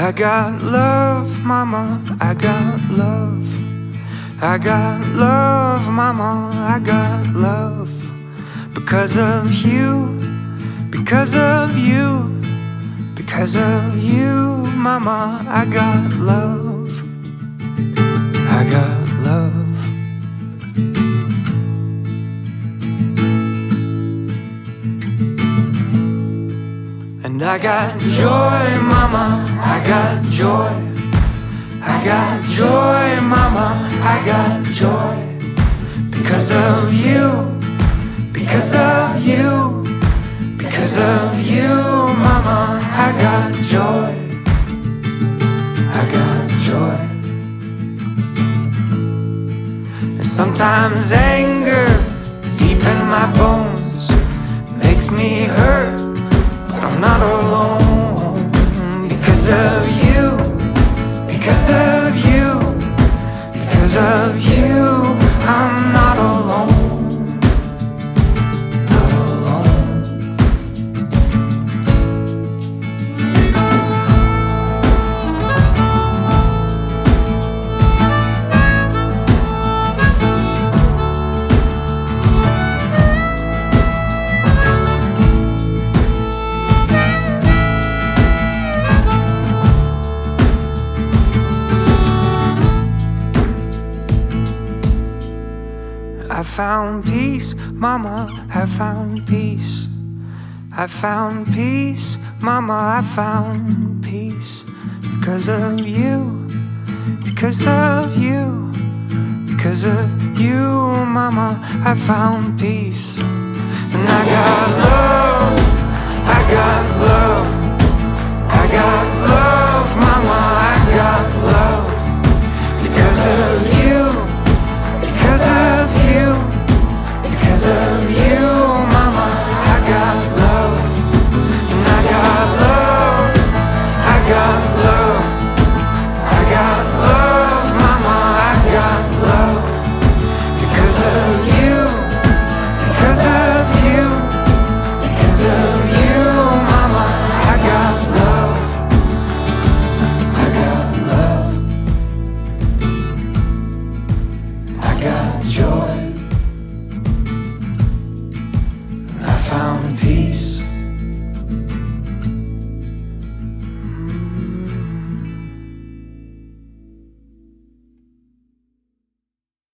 I got love, mama, I got love. I got love, mama, I got love. Because of you, because of you, because of you, mama, I got love. I got love. And I got joy, mama, I got joy. I got joy, mama, I got joy. Because of you, because of you, because of you, mama, I got joy. I got joy. And sometimes anger deep in my bones makes me hurt, but I'm not alone. Because of you, because of you, because of you, I'm not alone. Not alone. I found peace, mama, I found peace. I found peace, mama, I found peace. Because of you, because of you, because of you, mama, I found peace. And I got love, I got love, I got love, mama, I got love. Because of you, because of you, because of you, mama, I got love. And I got love, I got love, I got love, mama, I got love. Because of you, because of you, because of you, mama, I got love. I got love. I got joy.